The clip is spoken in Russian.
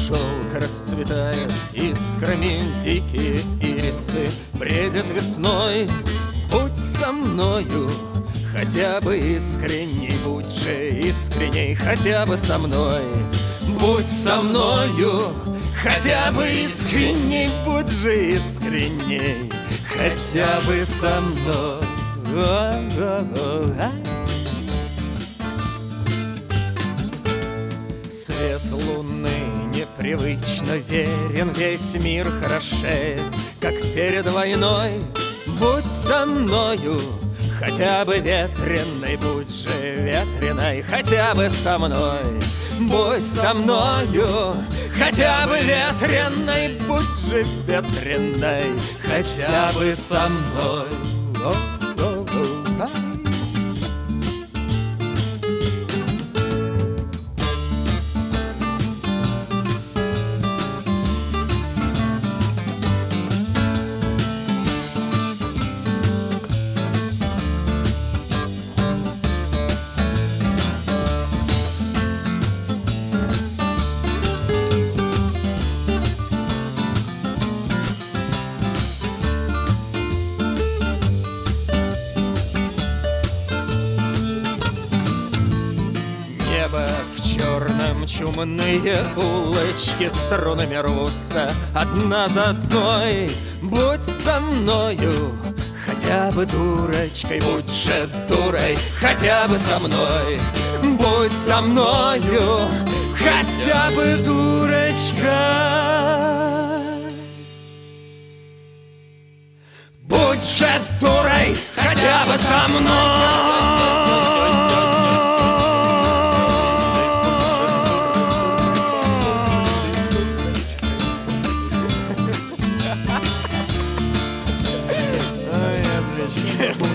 шелк расцветает, искрами дикие ирисы бредят весной. Будь со мною, хотя бы искренней, будь же искренней, хотя бы со мной. Будь со мною, хотя бы искренней, будь же искренней, хотя бы со мной. Свет луны непривычно верен, весь мир хорошеет, как перед войной. Будь со мною, хотя бы ветреной, будь же ветреной, хотя бы со мной. Будь со мною, хотя бы ветреной, будь же ветреной, хотя бы со мной. Небо в черном, чумные улочки струнами рвутся одна за одной. Будь со мною, хотя бы дурочкой, будь же дурой, хотя бы со мной. Будь со мною, хотя бы дурочкой, будь же дурой, хотя бы со мной. Yeah.